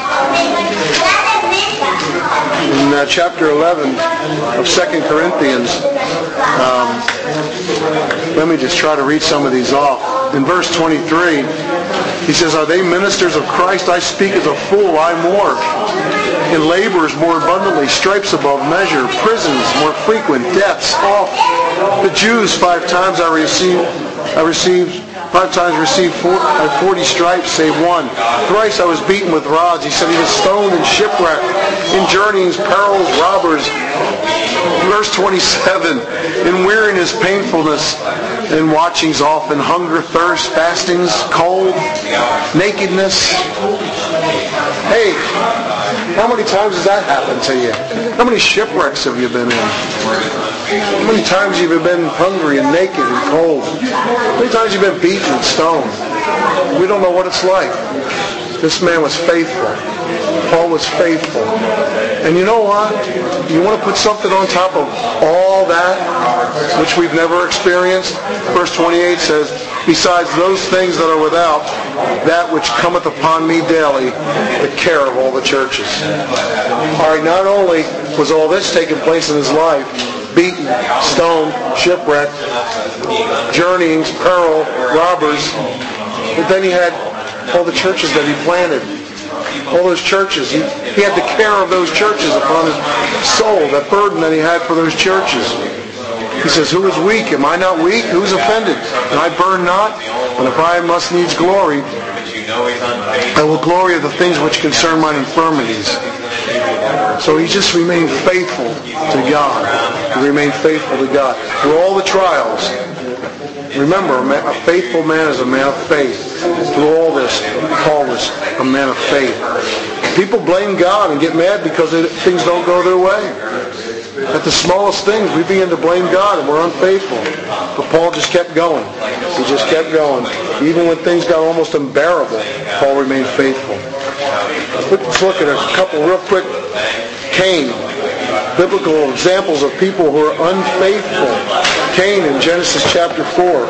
In uh, chapter eleven of Second Corinthians, um, let me just try to read some of these off. In verse twenty-three, he says, are they ministers of Christ? I speak as a fool, I more. In labors more abundantly, stripes above measure, prisons more frequent, deaths oft. The Jews five times I received, I received, five times received four, forty stripes, save one. Thrice I was beaten with rods. He said he was stoned and shipwrecked, in journeyings, perils, robbers. Verse twenty-seven, in weariness, painfulness, in watchings often, hunger, thirst, fastings, cold, nakedness. Hey, how many times has that happened to you? How many shipwrecks have you been in? How many times have you been hungry and naked and cold? How many times have you been beaten and stoned? We don't know what it's like. This man was faithful. Paul was faithful. And you know what? You want to put something on top of all that, which we've never experienced? Verse twenty-eight says, besides those things that are without, that which cometh upon me daily, the care of all the churches. All right, not only was all this taking place in his life, beaten, stoned, shipwrecked, journeyings, peril, robbers, but then he had all the churches that he planted. All those churches. He, he had the care of those churches upon his soul, that burden that he had for those churches. He says, who is weak? Am I not weak? Who's offended? And I burn not? And if I must needs glory, I will glory of the things which concern mine infirmities. So he just remained faithful to God. He remained faithful to God. Through all the trials. Remember, a faithful man is a man of faith. Through all this, Paul was a man of faith. People blame God and get mad because things don't go their way. At the smallest things, we begin to blame God and we're unfaithful. But Paul just kept going. He just kept going. Even when things got almost unbearable, Paul remained faithful. Let's look at a couple real quick. Cain. Biblical examples of people who are unfaithful. Cain in Genesis chapter four.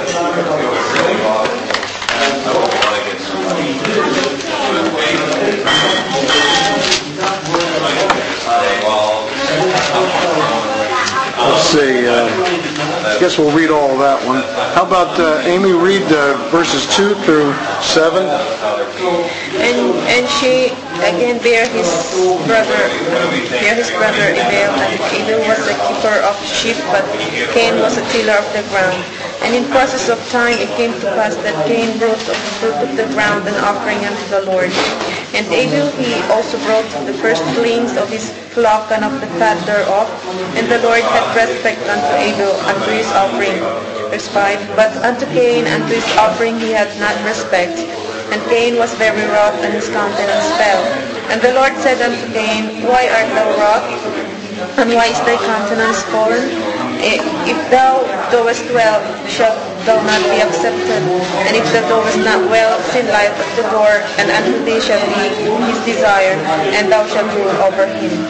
Let's see. Uh, I guess we'll read all of that one. How about uh, Amy? Read uh, verses two through seven. And and she again bare his brother, bare his brother Abel, and Abel was a keeper of sheep, but Cain was a tiller of the ground. And in process of time it came to pass that Cain brought of the fruit of the ground an offering unto the Lord. And Abel he also brought the firstlings of his flock and of the fat thereof. And the Lord had respect unto Abel unto his offering. Verse five. But unto Cain unto his offering he had not respect. And Cain was very wroth, and his countenance fell. And the Lord said unto Cain, why art thou wroth? And why is thy countenance fallen? If thou doest well, shalt thou not be accepted. And if thou doest not well, sin lieth at the door, and unto thee shall be his desire, and thou shalt rule over him.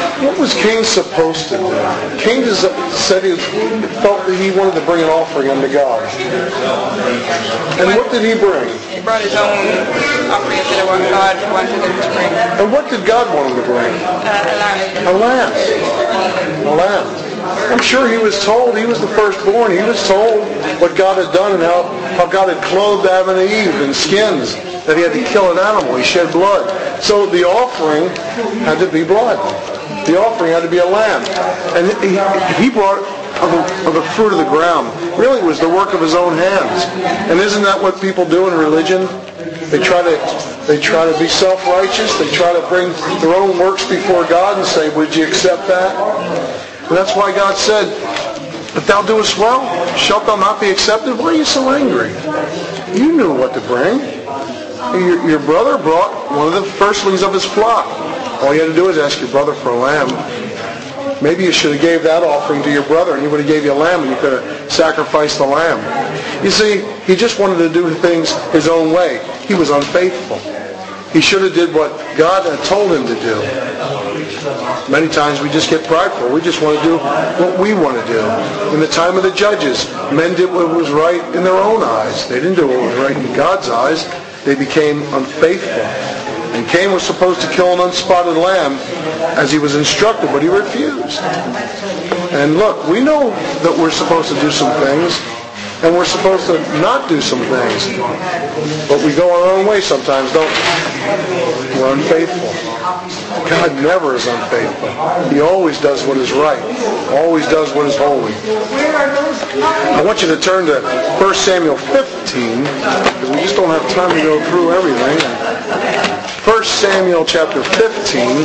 What was Cain supposed to do? Cain just said he felt that he wanted to bring an offering unto God. And what did he bring? He brought his own offering instead of what God wanted him to bring. And what did God want him to bring? Uh, a lamb. A lamb. A lamb. I'm sure he was told, he was the firstborn, he was told what God had done and how, how God had clothed Adam and Eve in skins, that he had to kill an animal, he shed blood. So the offering had to be blood. The offering had to be a lamb. And he, he brought of the, of the fruit of the ground. Really it was the work of his own hands. And isn't that what people do in religion? They try to they try to be self-righteous. They try to bring their own works before God and say, would you accept that? And that's why God said, if thou doest well, shalt thou not be accepted? Why are you so angry? You knew what to bring. Your, your brother brought one of the firstlings of his flock. All you had to do is ask your brother for a lamb. Maybe you should have gave that offering to your brother and he would have gave you a lamb and you could have sacrificed the lamb. You see, he just wanted to do things his own way. He was unfaithful. He should have did what God had told him to do. Many times we just get prideful. We just want to do what we want to do. In the time of the judges, men did what was right in their own eyes. They didn't do what was right in God's eyes. They became unfaithful. And Cain was supposed to kill an unspotted lamb as he was instructed, but he refused. And look, we know that we're supposed to do some things, and we're supposed to not do some things. But we go our own way sometimes, don't we? We're unfaithful. God never is unfaithful. He always does what is right. Always does what is holy. I want you to turn to First Samuel fifteen, because we just don't have time to go through everything. First Samuel chapter fifteen.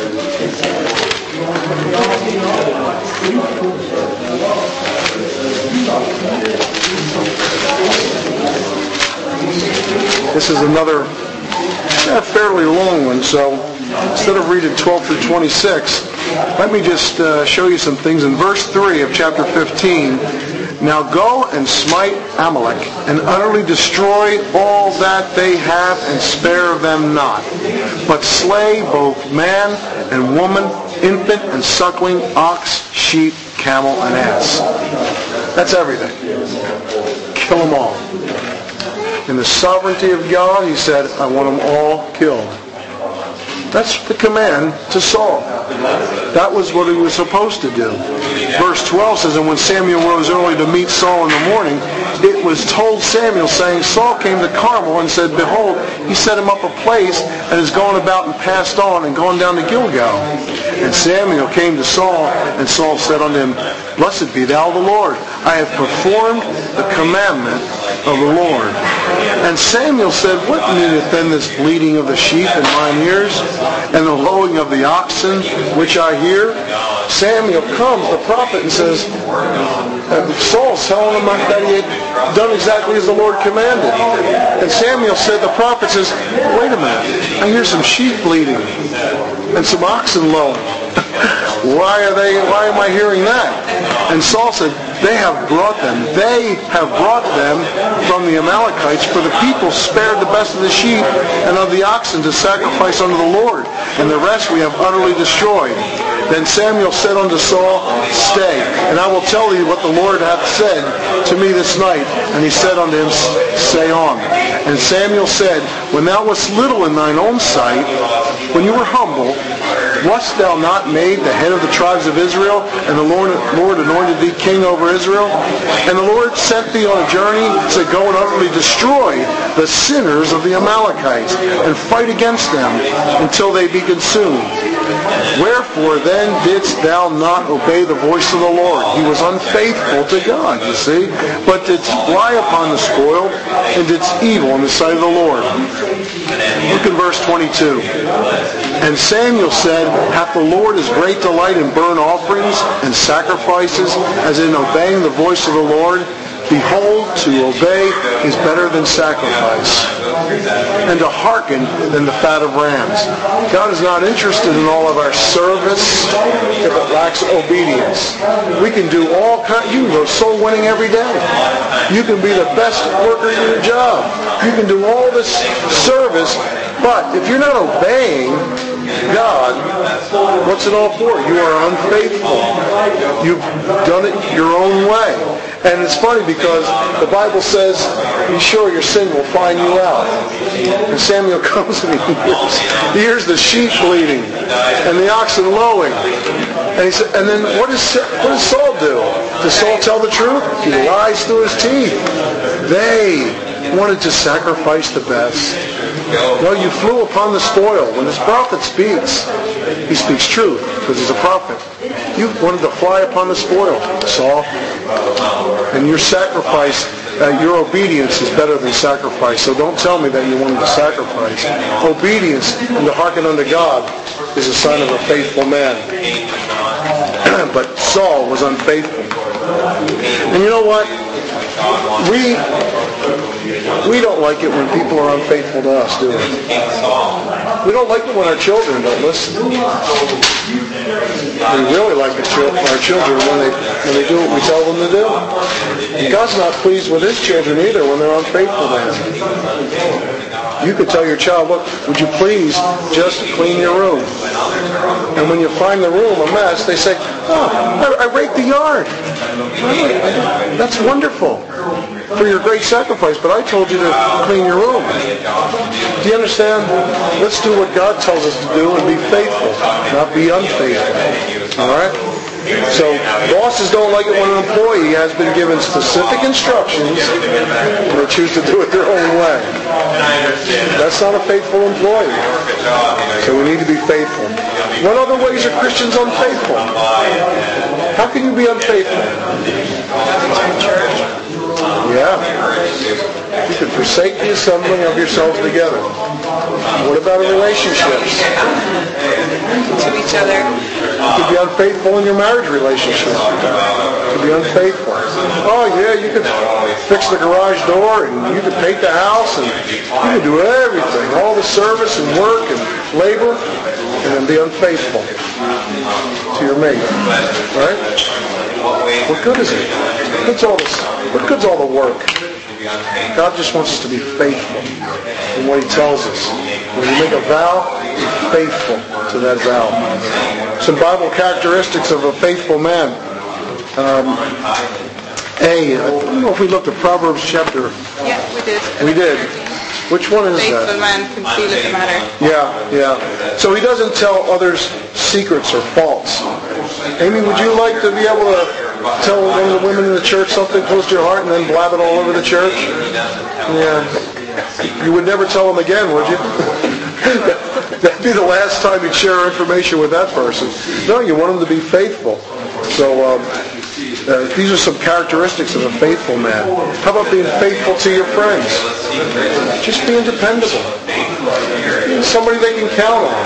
This is another yeah, fairly long one, so instead of reading twelve through twenty-six, let me just uh, show you some things. In verse three of chapter fifteen, now go and smite Amalek, and utterly destroy all that they have, and spare them not. But slay both man and woman, infant and suckling, ox, sheep, camel, and ass. That's everything. Kill them all. In the sovereignty of God, he said, I want them all killed. That's the command to Saul. That was what he was supposed to do. Verse twelve says, and when Samuel rose early to meet Saul in the morning, it was told Samuel, saying, Saul came to Carmel and said, behold, he set him up a place and has gone about and passed on and gone down to Gilgal. And Samuel came to Saul, and Saul said unto him, blessed be thou the Lord. I have performed the commandment of the Lord. And Samuel said, what meaneth then this bleating of the sheep in mine ears, and the lowing of the oxen which I hear? Samuel comes, the prophet, and says, uh, Saul's telling him that he had done exactly as the Lord commanded. And Samuel said, the prophet says, wait a minute, I hear some sheep bleating and some oxen lowing. Why are they? Why am I hearing that? And Saul said, they have brought them. They have brought them from the Amalekites, for the people spared the best of the sheep and of the oxen to sacrifice unto the Lord, and the rest we have utterly destroyed. Then Samuel said unto Saul, stay, and I will tell thee what the Lord hath said to me this night. And he said unto him, say on. And Samuel said, when thou wast little in thine own sight, when you were humble, wast thou not made the head of the tribes of Israel, and the Lord, Lord anointed thee king over Israel? And the Lord sent thee on a journey to go and utterly destroy the sinners of the Amalekites, and fight against them until they be consumed. Wherefore then didst thou not obey the voice of the Lord? He was unfaithful to God, you see, but didst lie upon the spoil, and didst evil in the sight of the Lord. Look in verse twenty-two. And Samuel said, hath the Lord his great delight in burnt offerings and sacrifices, as in obeying the voice of the Lord? Behold, to obey is better than sacrifice, and to hearken than the fat of rams. God is not interested in all of our service if it lacks obedience. We can do all kinds. You can go soul winning every day. You can be the best worker in your job. You can do all this service, But if you're not obeying God, what's it all for? You are unfaithful. You've done it your own way. And it's funny because the Bible says, be sure your sin will find you out. And Samuel comes and he hears, he hears the sheep bleating and the oxen lowing. And, he said, and then what does, what does Saul do? Does Saul tell the truth? He lies through his teeth. They wanted to sacrifice the best. No, you flew upon the spoil. When this prophet speaks, he speaks truth because he's a prophet. You wanted to fly upon the spoil, Saul. And your sacrifice, uh, your obedience is better than sacrifice. So don't tell me that you wanted to sacrifice. Obedience and to hearken unto God is a sign of a faithful man. But Saul was unfaithful. And you know what? We we don't like it when people are unfaithful to us, do we? We don't like it when our children don't listen. We really like the chil- our children when they when they do what we tell them to do. And God's not pleased with His children either when they're unfaithful to Him. You could tell your child, look, would you please just clean your room? And when you find the room a mess, they say, oh, I, I raked the yard. That's wonderful for your great sacrifice, but I told you to clean your room. Do you understand? Let's do what God tells us to do and be faithful, not be unfaithful. All right? So bosses don't like it when an employee has been given specific instructions and they choose to do it their own way. That's not a faithful employee. So we need to be faithful. What other ways are Christians unfaithful? How can you be unfaithful? Yeah. You could forsake the assembling of yourselves together. What about in relationships? To each other. You could be unfaithful in your marriage relationship. You could be unfaithful. Oh yeah, you could fix the garage door and you could paint the house and you could do everything. All the service and work and labor and then be unfaithful to your mate. Right? What good is it? What good's all this? What good's all the work? God just wants us to be faithful in what He tells us. When you make a vow, be faithful to that vow. Some Bible characteristics of a faithful man. Um, a, I don't know if we looked at Proverbs chapter... Yeah, we did. We did. Which one is Faithful that? man concealeth the matter. Yeah, yeah. So he doesn't tell others secrets or faults. Amy, would you like to be able to tell one of the women in the church something close to your heart and then blab it all over the church? Yeah. You would never tell them again, would you? That'd be the last time you'd share information with that person. No, you want them to be faithful. So um, uh, these are some characteristics of a faithful man. How about being faithful to your friends? Just being dependable. Being somebody they can count on.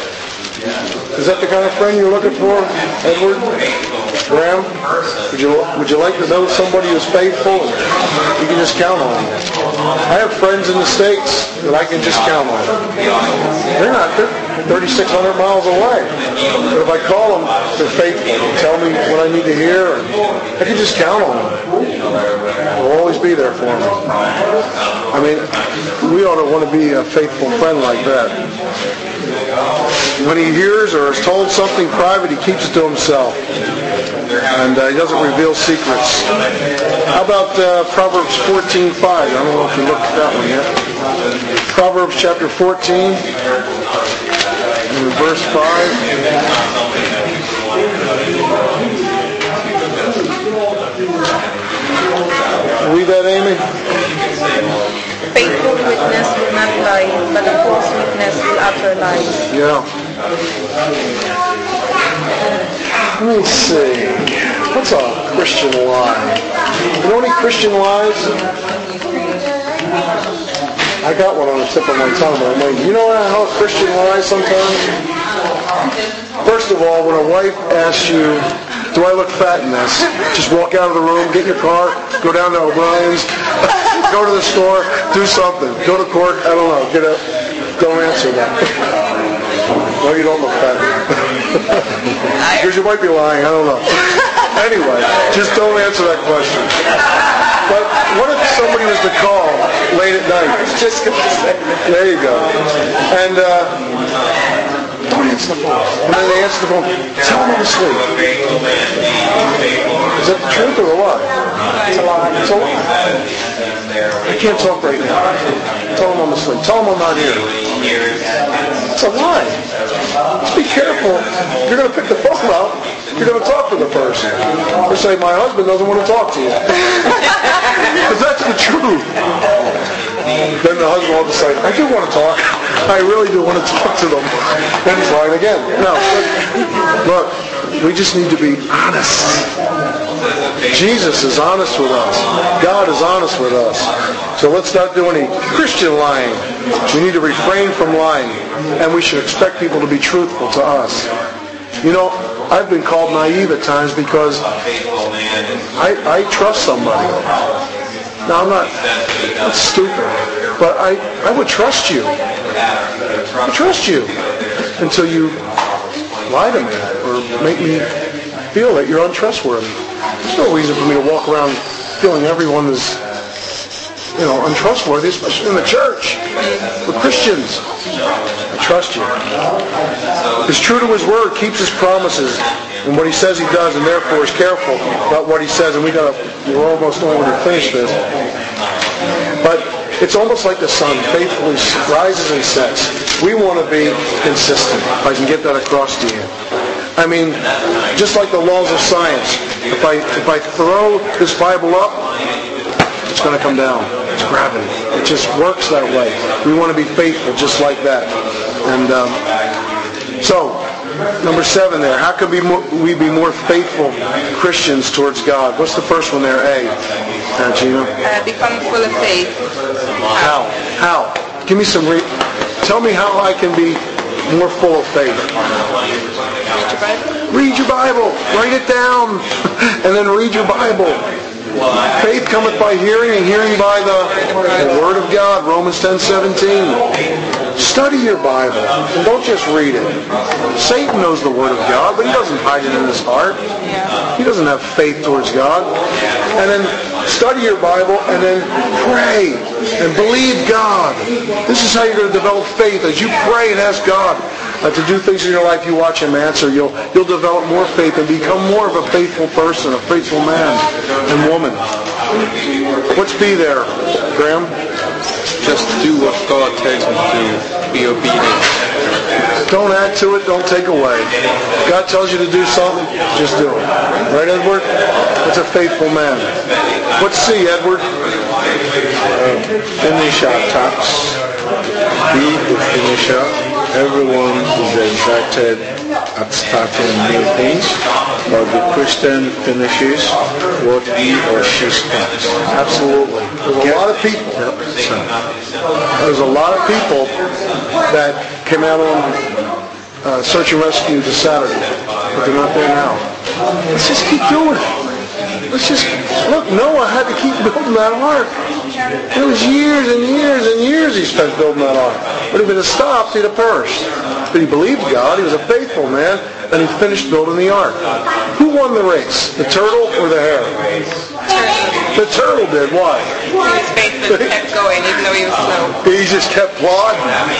Is that the kind of friend you're looking for, Edward? Graham? Would you would you like to know somebody who's faithful and you can just count on them? I have friends in the States that I can just count on. They're not, they're thirty-six hundred miles away. But if I call them, they're faithful. They tell me what I need to hear. And I can just count on them. They'll always be there for me. I mean, we ought to want to be a faithful friend like that. When he hears or is told something private, he keeps it to himself. And uh, he doesn't reveal secrets. How about uh, Proverbs fourteen five? I don't know if you looked at that one yet. Proverbs chapter fourteen, and verse five. Read that, Amy? A faithful witness will not lie, but a false witness will utter lies. Yeah. Let me see. What's a Christian lie? You know any Christian lies? I got one on the tip of my tongue, but I'm waiting. You know how a Christian lies sometimes? First of all, when a wife asks you, do I look fat in this? Just walk out of the room, get in your car, go down to O'Brien's, go to the store, do something. Go to court, I don't know, get up. Don't answer that. No, you don't look fat. Because you might be lying, I don't know. Anyway, just don't answer that question. But what if somebody was to call late at night? Just gonna say. There you go. And uh, don't answer the phone. And then they answer the phone. Tell them I'm asleep. Is that the truth or a lie? It's a lie. It's a lie. I can't talk right now. Tell them I'm asleep. Tell them I'm not here. It's a lie. Just be careful. If you're going to pick the phone up, you're going to talk to the person. Or say, my husband doesn't want to talk to you. Because that's the truth. Then the husband will decide, I do want to talk. I really do want to talk to them. Then try it again. No. Look, we just need to be honest. Jesus is honest with us. God is honest with us. So let's not do any Christian lying. We need to refrain from lying. And we should expect people to be truthful to us. You know, I've been called naive at times because I, I trust somebody. Now, I'm not that's stupid, but I, I would trust you. I trust you until you lie to me or make me feel that you're untrustworthy. There's no reason for me to walk around feeling everyone is, you know, untrustworthy, especially in the church. We're Christians. I trust you. He's true to his word, keeps his promises, and what he says he does, and therefore is careful about what he says. And we got we're almost going to finish this. But it's almost like the sun faithfully rises and sets. We want to be consistent. If I can get that across to you. I mean, just like the laws of science. If I if I throw this Bible up, it's going to come down. It's gravity. It just works that way. We want to be faithful just like that. And um, so, number seven there. How can we, more, we be more faithful Christians towards God? What's the first one there? A. Uh, Gina? Uh, become full of faith. How? How? Give me some... Re- tell me how I can be more full of faith. Read your Bible. Read your Bible. Write it down. And then read your Bible. Faith cometh by hearing, and hearing by the, the Word of God, Romans ten seventeen. Study your Bible, and don't just read it. Satan knows the Word of God, but he doesn't hide it in his heart. He doesn't have faith towards God. And then study your Bible, and then pray, and believe God. This is how you're going to develop faith. As you pray and ask God uh, to do things in your life, you watch Him answer, you'll, you'll develop more faith and become more of a faithful person, a faithful man and woman. What's B there, Graham? Just do what God tells me to do. Be obedient. Don't add to it, don't take away. If God tells you to do something, just do it. Right, Edward? That's a faithful man. What's C, Edward? Uh, finish our tasks. Be the finisher. Everyone is excited at starting new things, but the Christian finishes what he or she starts. Absolutely. There's a lot of people. There's a lot of people that came out on uh, Search and Rescue this Saturday, but they're not there now. Let's just keep doing it. Let's just, look, Noah had to keep building that ark. It was years and years and years he spent building that ark. But if it had stopped, he'd have perished. But he believed God. He was a faithful man. And he finished building the ark. Who won the race? The turtle or the hare? The turtle did. Why? He was faithful and kept going even though he was slow. He just kept plodding.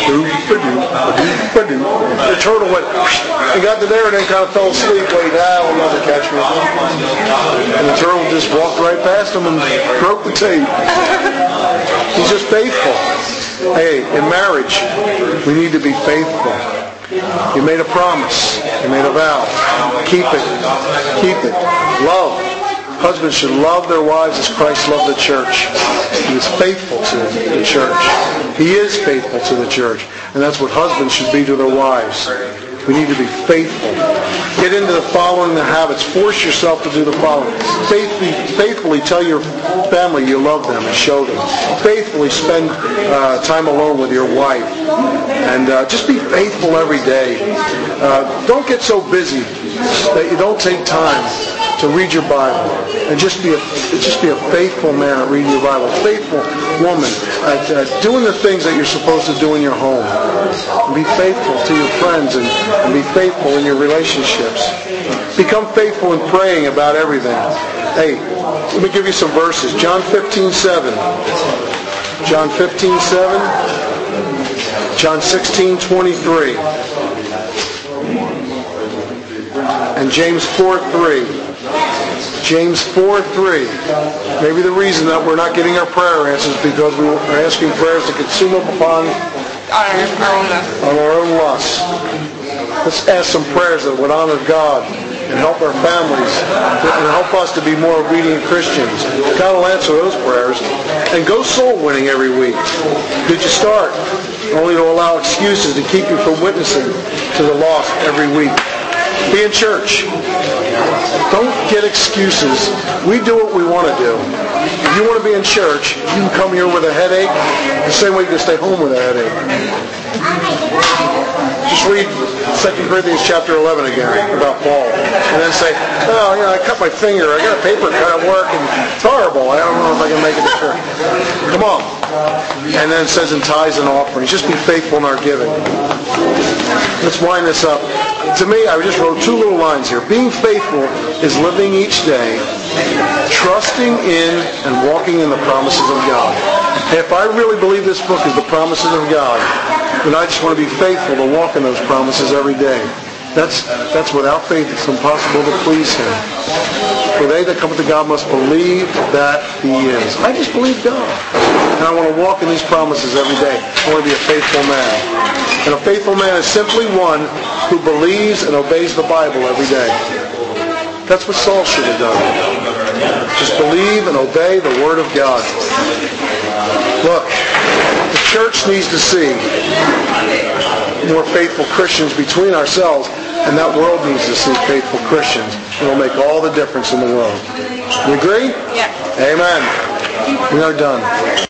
The turtle went and got to there and then kind of fell asleep. Wait, ah, will never catch me. And the turtle just walked right past him and broke the tape. He's just faithful. Hey, in marriage, we need to be faithful. You made a promise. You made a vow. Keep it. Keep it. Love. Husbands should love their wives as Christ loved the church. He is faithful to the church. He is faithful to the church. And that's what husbands should be to their wives. We need to be faithful. Get into the following the habits. Force yourself to do the following. Faithfully, faithfully tell your family you love them and show them. Faithfully spend uh, time alone with your wife. And uh, just be faithful every day. Uh, don't get so busy that you don't take time to read your Bible. And just be a just be a faithful man at reading your Bible. A faithful woman at uh, doing the things that you're supposed to do in your home. And be faithful to your friends and, and be faithful in your relationships. Become faithful in praying about everything. Hey, let me give you some verses. John fifteen seven. John fifteen seven. John sixteen twenty-three. And James four three. James four three. Maybe the reason that we're not getting our prayer answers is because we are asking prayers to consume upon on our own lusts. Let's ask some prayers that would honor God and help our families and help us to be more obedient Christians. God will answer those prayers. And go soul winning every week. Did you start? Only to allow excuses to keep you from witnessing to the lost every week. Be in church. Don't get excuses. We do what we want to do. If you want to be in church, you can come here with a headache the same way you can stay home with a headache. Just read Second Corinthians chapter eleven again about Paul. And then say, oh, you know, I cut my finger. I got a paper cut at work and it's horrible. I don't know if I can make it to church. Come on. And then it says in tithes and offerings, just be faithful in our giving. Let's wind this up. To me, I just wrote two little lines here. Being faithful is living each day, trusting in and walking in the promises of God. And if I really believe this book is the promises of God, then I just want to be faithful to walk in those promises every day. That's that's without faith it's impossible to please Him. For they that come to God must believe that He is. I just believe God. And I want to walk in these promises every day. I want to be a faithful man. And a faithful man is simply one who believes and obeys the Bible every day. That's what Saul should have done. Just believe and obey the Word of God. Look, the church needs to see more faithful Christians between ourselves, and that world needs to see faithful Christians. It will make all the difference in the world. You agree? Yeah. Amen. We are done.